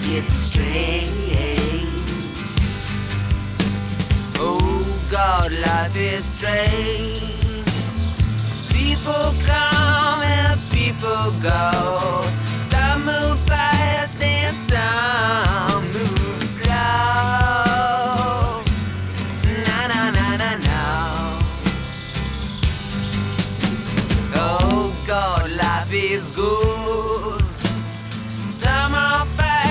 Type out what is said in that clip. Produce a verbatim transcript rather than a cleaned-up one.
is strange. Oh God, life is strange. People come and people go. Some move fast and some move slow. Na na na na na. Oh God, life is good.